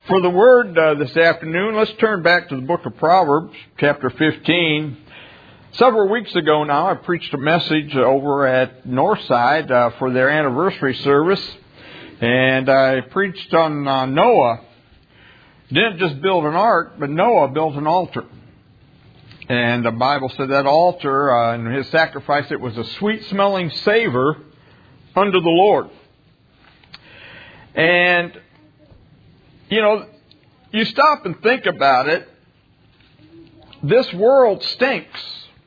For the word this afternoon, let's turn back to the book of Proverbs, chapter 15. Several weeks ago now, I preached a message over at Northside for their anniversary service. And I preached on Noah. Didn't just build an ark, but Noah built an altar. And the Bible said that altar and his sacrifice, it was a sweet-smelling savor unto the Lord. And you know, you stop and think about it. This world stinks.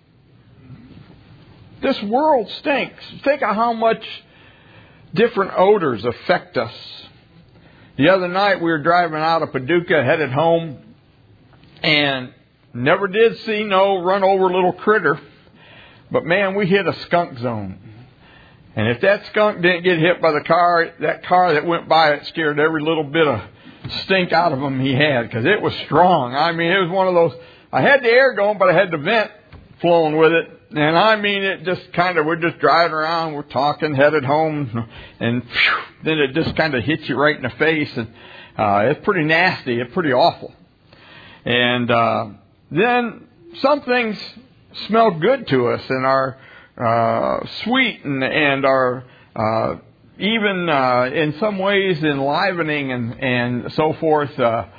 This world stinks. Think of how much different odors affect us. The other night we were driving out of Paducah, headed home, and never did see no run over little critter. But man, we hit a skunk zone. And if that skunk didn't get hit by the car, that car that went by it scared every little bit of stink out of him he had, because it was strong. I mean, it was one of those, I had the air going, but I had the vent flowing with it. And I mean, it just kind of, we're just driving around, we're talking, headed home, and then it just kind of hits you right in the face. And it's pretty nasty. It's pretty awful. And then some things smell good to us and are sweet and are even in some ways enlivening and so forth.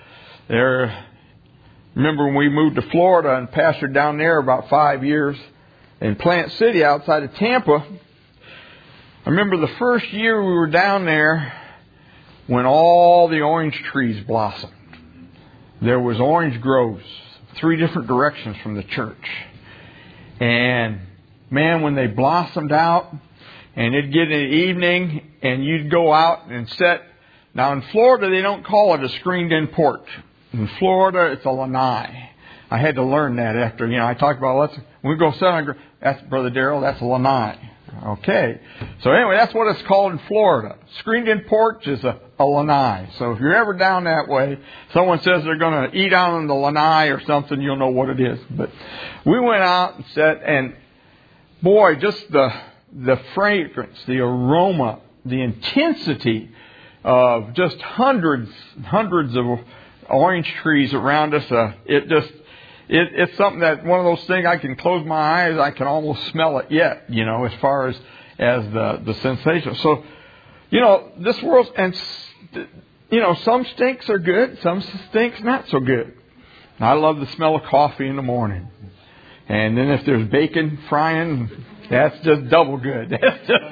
Remember when we moved to Florida and pastored down there about 5 years in Plant City outside of Tampa. I remember the first year we were down there when all the orange trees blossomed. There was orange groves 3 different directions from the church. And man, when they blossomed out, and it'd get in the evening, and you'd go out and sit. Now, in Florida, they don't call it a screened-in porch. In Florida, it's a lanai. I had to learn that after, I talked about, when we go sit on, that's Brother Darrell, that's a lanai. Okay. So anyway, that's what it's called in Florida. Screened-in porch is a lanai. So if you're ever down that way, someone says they're going to eat out on the lanai or something, you'll know what it is. But we went out and sat, and boy, just the fragrance, the aroma, the intensity of just hundreds of orange trees around us. It's something that one of those things I can close my eyes, I can almost smell it yet, as far as the sensation. So, this world, and, some stinks are good, some stinks not so good. I love the smell of coffee in the morning. And then if there's bacon frying, that's just double good. That's just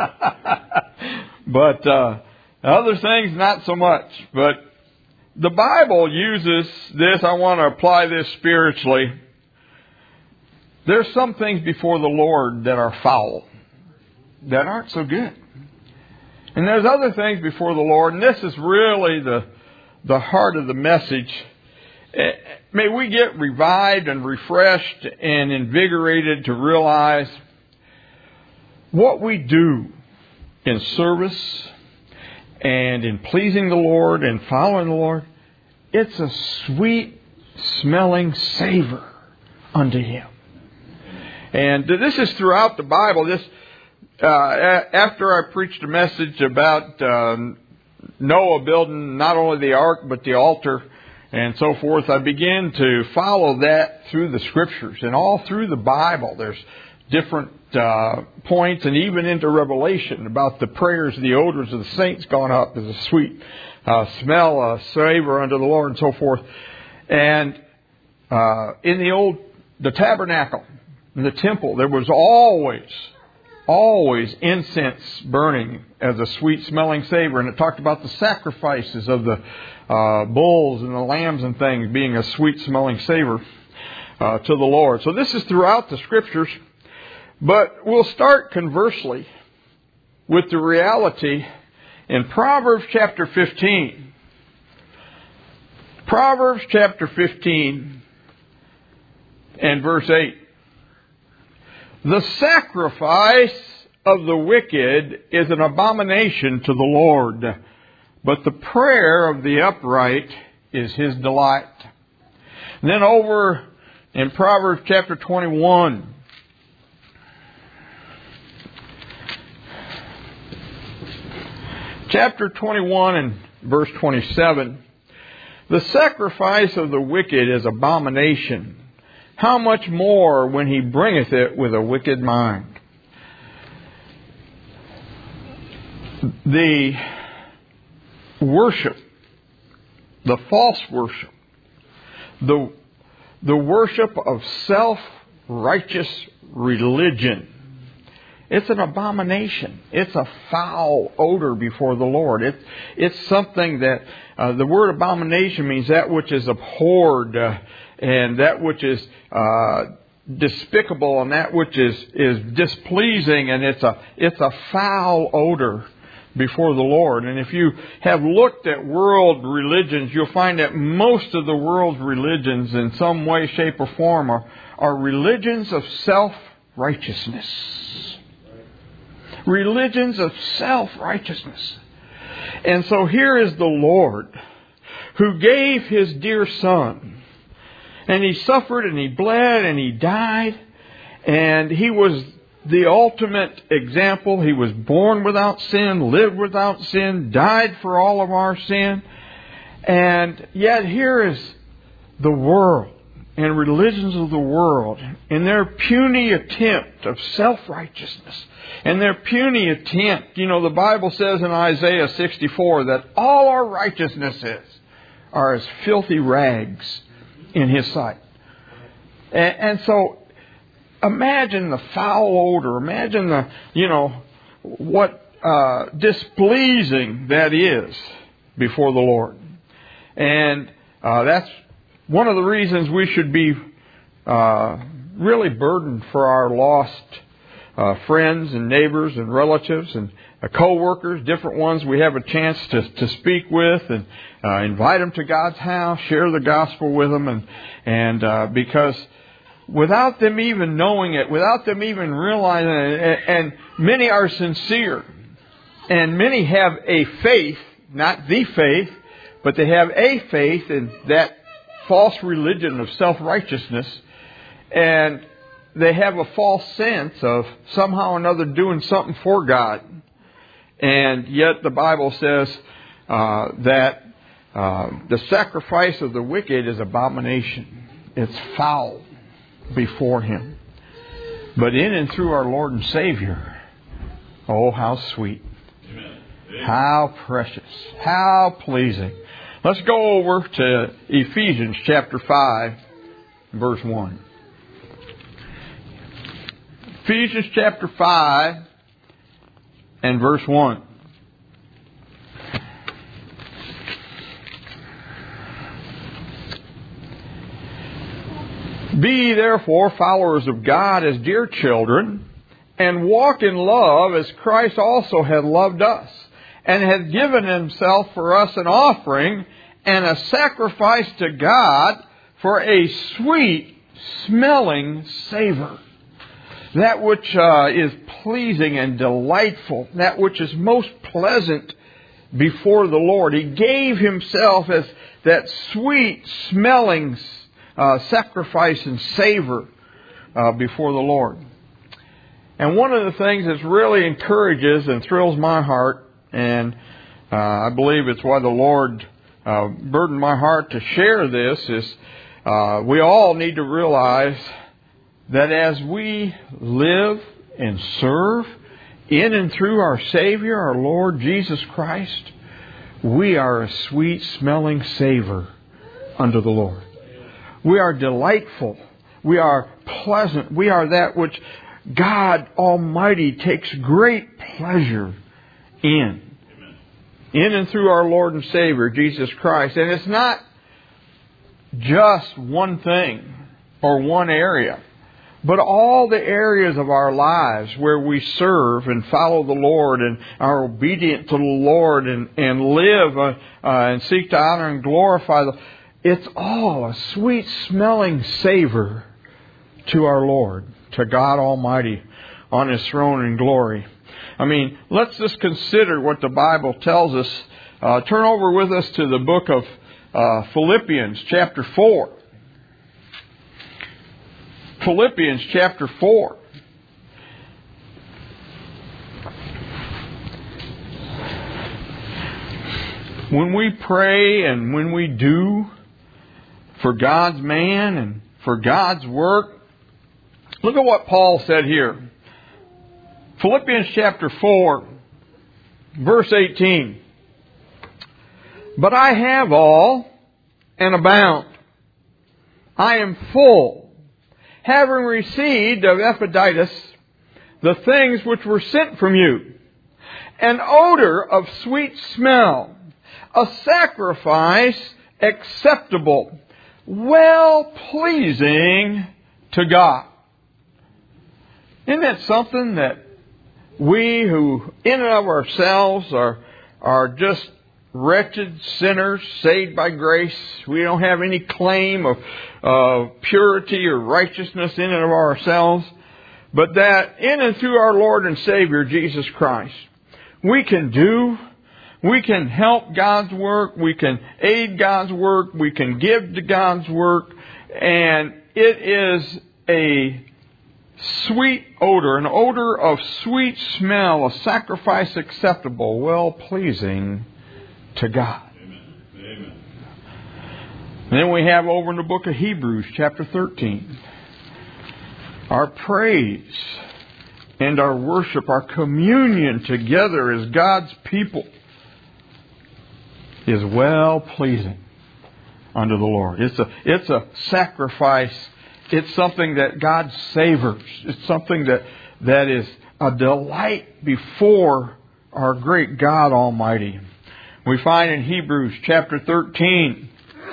but other things, not so much. But the Bible uses this. I want to apply this spiritually. There's some things before the Lord that are foul, that aren't so good. And there's other things before the Lord, and this is really the heart of the message. May we get revived and refreshed and invigorated to realize what we do in service and in pleasing the Lord and following the Lord, it's a sweet smelling savor unto Him. And this is throughout the Bible. This after I preached a message about Noah building not only the ark but the altar and so forth, I began to follow that through the Scriptures. And all through the Bible, there's different points, and even into Revelation, about the prayers, the odors of the saints gone up as a sweet smell, a savor unto the Lord, and so forth. And in the tabernacle, in the temple, there was always incense burning as a sweet smelling savor. And it talked about the sacrifices of the bulls and the lambs and things being a sweet smelling savor to the Lord. So this is throughout the Scriptures. But we'll start conversely with the reality in Proverbs chapter 15. Proverbs chapter 15 and verse 8. The sacrifice of the wicked is an abomination to the Lord, but the prayer of the upright is His delight. And then over in Proverbs chapter 21, chapter 21 and verse 27, The sacrifice of the wicked is abomination. How much more when he bringeth it with a wicked mind? The worship, the false worship, the worship of self-righteous religion, it's an abomination. It's a foul odor before the Lord. It's something that the word abomination means that which is abhorred and that which is despicable and that which is displeasing, and it's a foul odor before the Lord. And if you have looked at world religions, you'll find that most of the world's religions in some way, shape, or form are religions of self-righteousness. Religions of self-righteousness. And so here is the Lord who gave His dear Son. And He suffered and He bled and He died. And He was the ultimate example. He was born without sin, lived without sin, died for all of our sin. And yet here is the world and religions of the world in their puny attempt of self-righteousness. And their puny attempt, the Bible says in Isaiah 64 that all our righteousnesses are as filthy rags in His sight. And so imagine the foul odor. Imagine what displeasing that is before the Lord. And that's one of the reasons we should be really burdened for our lost friends and neighbors and relatives and co-workers, different ones we have a chance to speak with and invite them to God's house, share the gospel with them, and because without them even knowing it, without them even realizing it, and many are sincere, and many have a faith, not the faith, but they have a faith in that false religion of self-righteousness, and they have a false sense of somehow or another doing something for God. And yet the Bible says that the sacrifice of the wicked is abomination. It's foul before Him. But in and through our Lord and Savior, oh, how sweet. Amen. How precious. How pleasing. Let's go over to Ephesians chapter 5, verse 1. Ephesians chapter 5 and verse 1. Be ye therefore followers of God as dear children, and walk in love as Christ also hath loved us, and hath given Himself for us an offering and a sacrifice to God for a sweet smelling savor. That which is pleasing and delightful, that which is most pleasant before the Lord. He gave Himself as that sweet smelling sacrifice and savor before the Lord. And one of the things that really encourages and thrills my heart, and I believe it's why the Lord burdened my heart to share this, is we all need to realize that as we live and serve in and through our Savior, our Lord Jesus Christ, we are a sweet smelling savor unto the Lord. We are delightful. We are pleasant. We are that which God Almighty takes great pleasure in. In and through our Lord and Savior, Jesus Christ. And it's not just one thing or one area, but all the areas of our lives where we serve and follow the Lord and are obedient to the Lord and live and seek to honor and glorify the Lord. It's all a sweet smelling savor to our Lord, to God Almighty on His throne in glory. I mean, let's just consider what the Bible tells us. Turn over with us to the book of Philippians chapter 4. Philippians chapter 4. When we pray and when we do for God's man and for God's work, look at what Paul said here. Philippians chapter 4, verse 18. But I have all and abound. I am full, having received of Epaphroditus the things which were sent from you, an odor of sweet smell, a sacrifice acceptable, well-pleasing to God. Isn't that something that we who in and of ourselves are just wretched sinners saved by grace, we don't have any claim of purity or righteousness in and of ourselves, but that in and through our Lord and Savior Jesus Christ, we can help God's work, we can aid God's work, we can give to God's work, and it is a sweet odor, an odor of sweet smell, a sacrifice acceptable, well-pleasing to God. Amen. And then we have over in the book of Hebrews, chapter 13, our praise and our worship, our communion together as God's people is well-pleasing unto the Lord. It's a sacrifice. It's something that God savors. It's something that is a delight before our great God Almighty. We find in Hebrews chapter 13.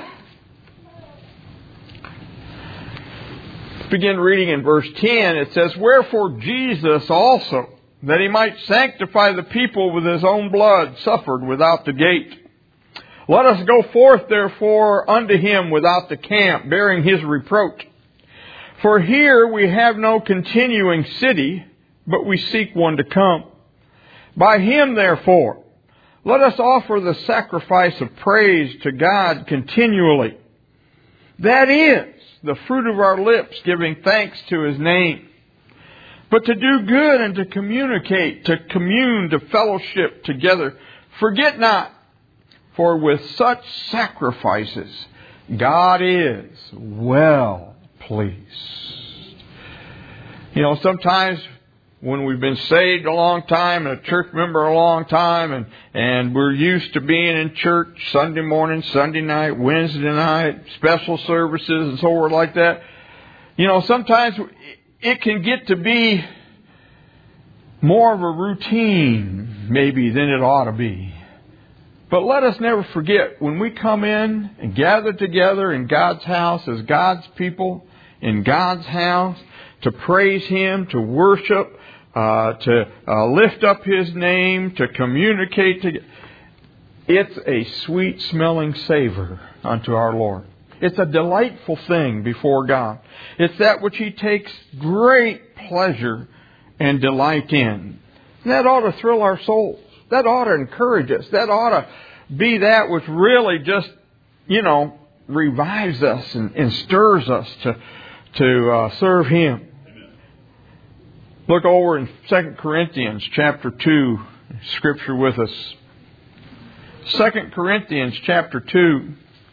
Begin reading in verse 10. It says, Wherefore Jesus also, that He might sanctify the people with His own blood, suffered without the gate. Let us go forth therefore unto Him without the camp, bearing His reproach. For here we have no continuing city, but we seek one to come. By Him therefore, let us offer the sacrifice of praise to God continually. That is the fruit of our lips, giving thanks to His name. But to do good and to communicate, to commune, to fellowship together, forget not, for with such sacrifices God is well pleased. You know, sometimes when we've been saved a long time and a church member a long time and we're used to being in church Sunday morning, Sunday night, Wednesday night, special services and so forth like that, you know, sometimes it can get to be more of a routine maybe than it ought to be. But let us never forget, when we come in and gather together in God's house as God's people, in God's house, to praise Him, to worship, to lift up His name, to communicate together, it's a sweet-smelling savor unto our Lord. It's a delightful thing before God. It's that which He takes great pleasure and delight in. And that ought to thrill our souls. That ought to encourage us. That ought to be that which really just, revives us and stirs us to serve Him. Look over in 2 Corinthians chapter 2, Scripture with us. 2 Corinthians chapter 2.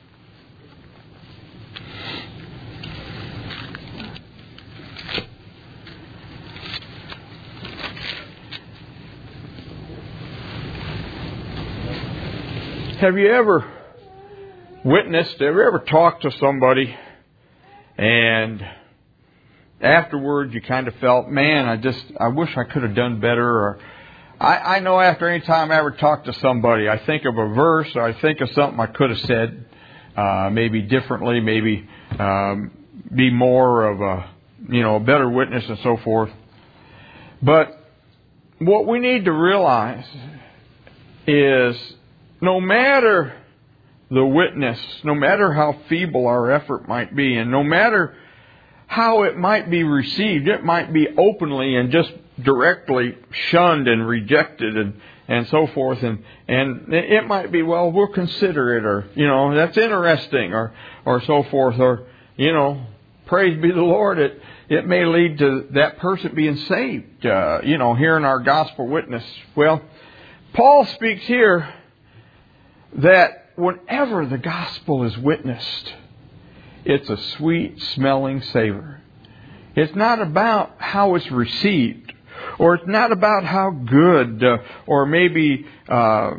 Have you ever witnessed, have you ever talked to somebody and afterwards you kind of felt, man, I wish I could have done better? Or I know after any time I ever talk to somebody, I think of a verse or I think of something I could have said maybe differently, maybe be more of a better witness and so forth. But what we need to realize is no matter the witness, no matter how feeble our effort might be, and no matter how it might be received, it might be openly and just directly shunned and rejected and so forth, and it might be, well, we'll consider it, or that's interesting, or so forth, or praise be the Lord, it may lead to that person being saved, hearing our gospel witness. Well, Paul speaks here that whenever the gospel is witnessed, it's a sweet-smelling savor. It's not about how it's received, or it's not about how good, or maybe, how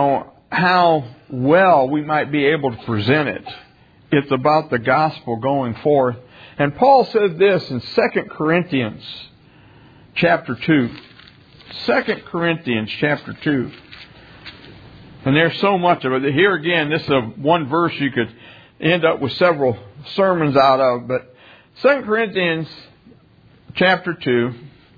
well we might be able to present it. It's about the gospel going forth. And Paul said this in 2 Corinthians chapter 2. 2 Corinthians chapter 2. And there's so much of it. Here again, this is one verse you could end up with several sermons out of. But 2 Corinthians chapter 2,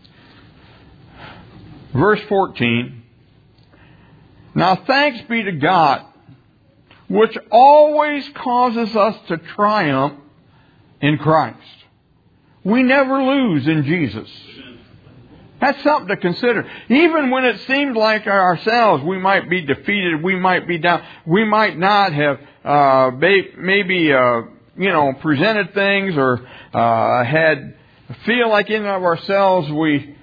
verse 14. Now thanks be to God, which always causes us to triumph in Christ. We never lose in Jesus. That's something to consider. Even when it seems like ourselves we might be defeated, we might be down, we might not have presented things or feel like in and of ourselves we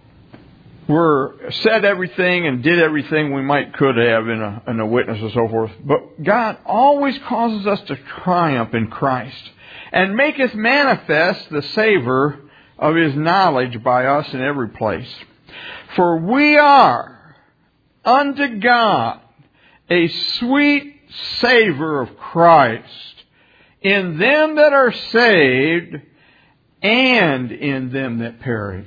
said everything and did everything we could have in a witness and so forth. But God always causes us to triumph in Christ, and maketh manifest the savor of His knowledge by us in every place. For we are unto God a sweet savor of Christ in them that are saved and in them that perish.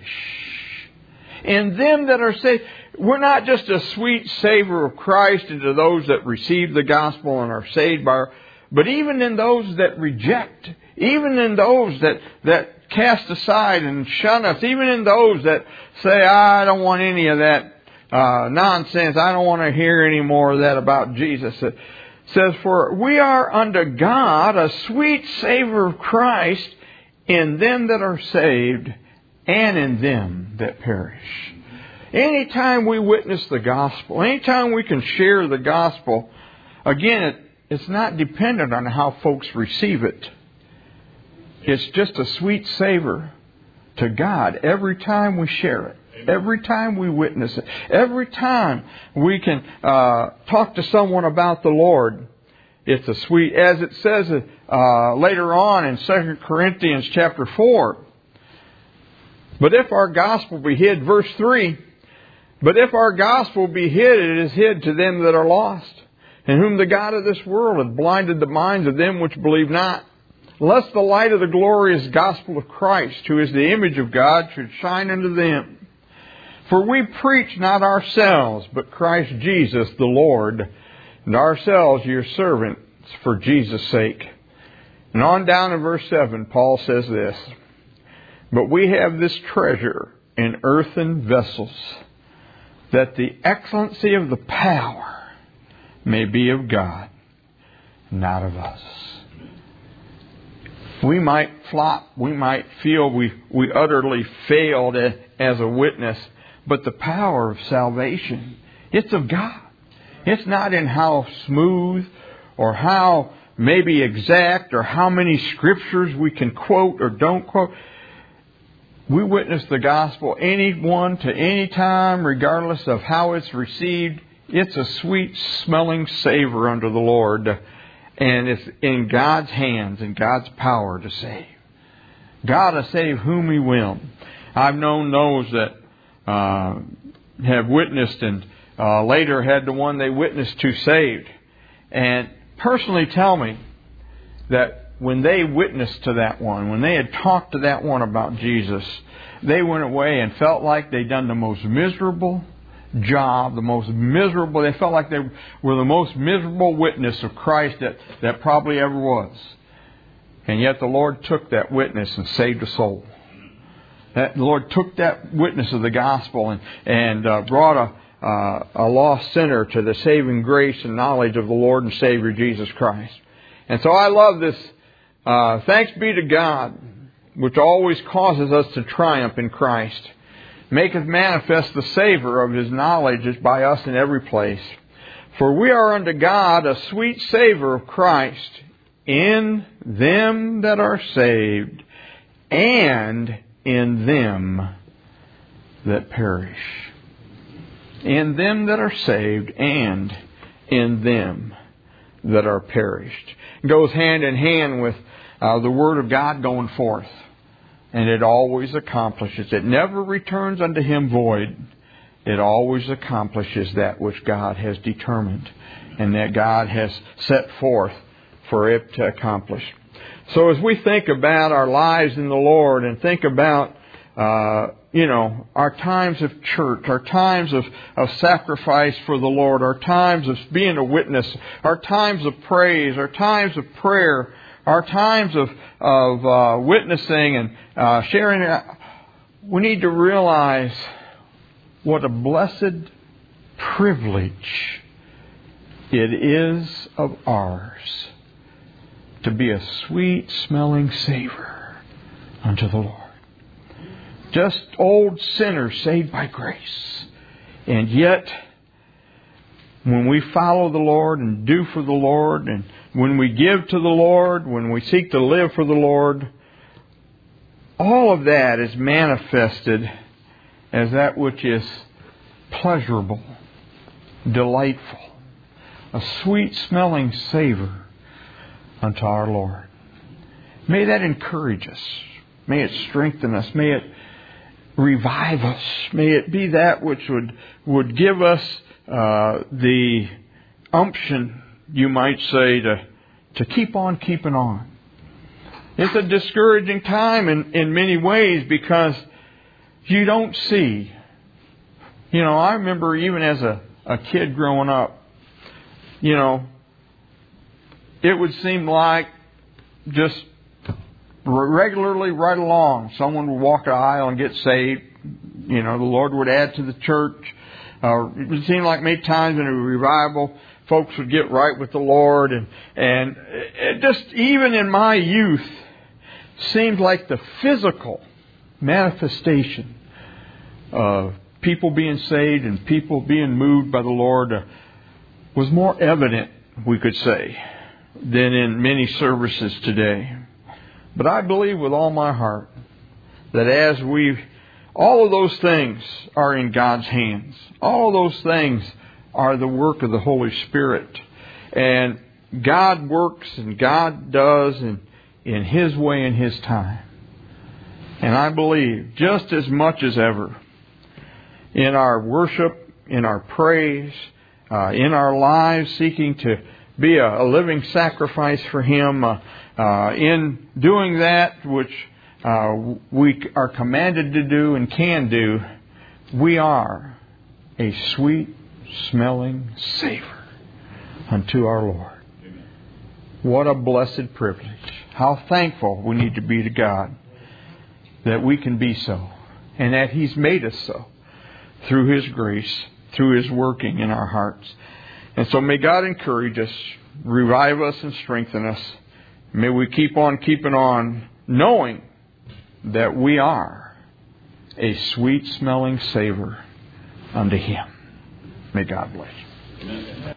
In them that are saved. We're not just a sweet savor of Christ into those that receive the gospel and are saved but even in those that reject, even in those that cast aside and shun us, even in those that say, I don't want any of that nonsense, I don't want to hear any more of that about Jesus. It says, for we are unto God a sweet savor of Christ in them that are saved and in them that perish. Anytime we witness the gospel, anytime we can share the gospel, again, it's not dependent on how folks receive it. It's just a sweet savor to God every time we share it. Every time we witness it. Every time we can talk to someone about the Lord. It's a sweet, as it says later on in 2 Corinthians chapter 4. But if our gospel be hid, verse 3, but if our gospel be hid, it is hid to them that are lost, in whom the God of this world hath blinded the minds of them which believe not, lest the light of the glorious gospel of Christ, who is the image of God, should shine unto them. For we preach not ourselves, but Christ Jesus the Lord, and ourselves your servants for Jesus' sake. And on down in verse 7, Paul says this, but we have this treasure in earthen vessels, that the excellency of the power may be of God, not of us. We might flop. We might feel we utterly failed as a witness. But the power of salvation, it's of God. It's not in how smooth or how maybe exact or how many scriptures we can quote or don't quote. We witness the gospel anyone to any time, regardless of how it's received. It's a sweet smelling savor unto the Lord. And it's in God's hands and God's power to save. God will save whom He will. I've known those that have witnessed and later had the one they witnessed to saved. And personally tell me that when they witnessed to that one, when they had talked to that one about Jesus, they went away and felt like they'd done the most miserable job, they felt like they were the most miserable witness of Christ that probably ever was. And yet the Lord took that witness and saved a soul. The Lord took that witness of the gospel and brought a lost sinner to the saving grace and knowledge of the Lord and Savior Jesus Christ. And so I love this. Thanks be to God, which always causes us to triumph in Christ, maketh manifest the savor of His knowledge is by us in every place. For we are unto God a sweet savor of Christ in them that are saved and in them that perish. In them that are saved and in them that are perished. It goes hand in hand with the Word of God going forth. And it always accomplishes. It never returns unto Him void. It always accomplishes that which God has determined and that God has set forth for it to accomplish. So as we think about our lives in the Lord and think about, our times of church, our times of sacrifice for the Lord, our times of being a witness, our times of praise, our times of prayer, our times of witnessing and sharing, we need to realize what a blessed privilege it is of ours to be a sweet-smelling savor unto the Lord. Just old sinners saved by grace. And yet, when we follow the Lord and do for the Lord, and when we give to the Lord, when we seek to live for the Lord, all of that is manifested as that which is pleasurable, delightful, a sweet-smelling savor unto our Lord. May that encourage us. May it strengthen us. May it revive us. May it be that which would give us the umption, you might say, to keep on keeping on. It's a discouraging time in many ways because you don't see. I remember even as a kid growing up, it would seem like just regularly right along, someone would walk an aisle and get saved. The Lord would add to the church. It would seem like many times in a revival, folks would get right with the Lord. And it just, even in my youth, seemed like the physical manifestation of people being saved and people being moved by the Lord was more evident, we could say, than in many services today. But I believe with all my heart that all of those things are in God's hands. All of those things are the work of the Holy Spirit. And God works and God does in His way and His time. And I believe just as much as ever in our worship, in our praise, in our lives seeking to be a living sacrifice for Him, in doing that which we are commanded to do and can do, we are a sweet-smelling savor unto our Lord. What a blessed privilege. How thankful we need to be to God that we can be so, and that He's made us so through His grace, through His working in our hearts. And so may God encourage us, revive us and strengthen us. May we keep on keeping on, knowing that we are a sweet-smelling savor unto Him. May God bless you.